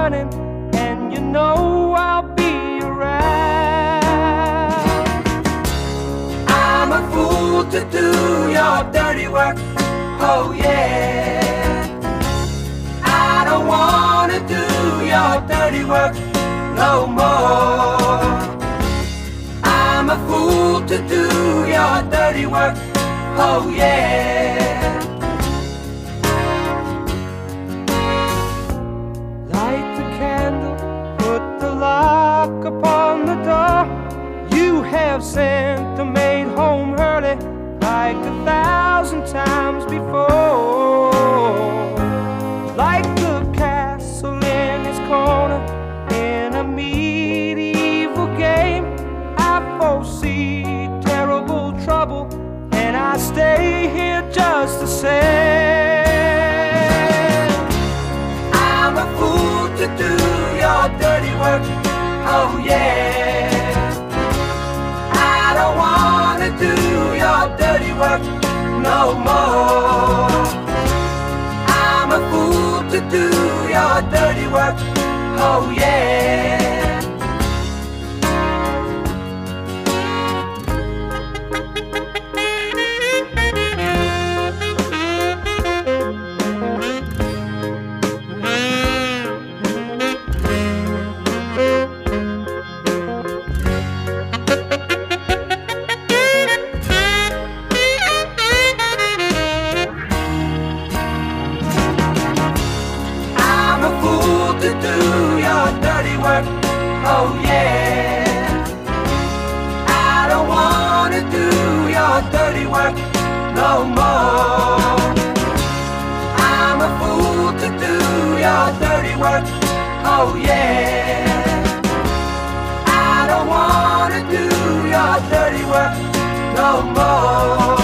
running, and you know I'll be around. I'm a fool to do your dirty work, oh yeah. I don't wanna do your dirty work no more. I'm a fool to do your dirty work, oh yeah. Light the candle, put the lock upon the door. You have sent the maid home early like 1,000 times before. Like the castle in its corner in a medieval game, I foresee terrible trouble, and I stay here just the same. I'm a fool to do your dirty work, oh yeah. I don't wanna do your dirty work no more. I'm a fool to do your dirty work, oh yeah. To do your dirty work, oh yeah. I don't wanna do your dirty work no more. I'm a fool to do your dirty work, oh yeah. I don't wanna do your dirty work no more.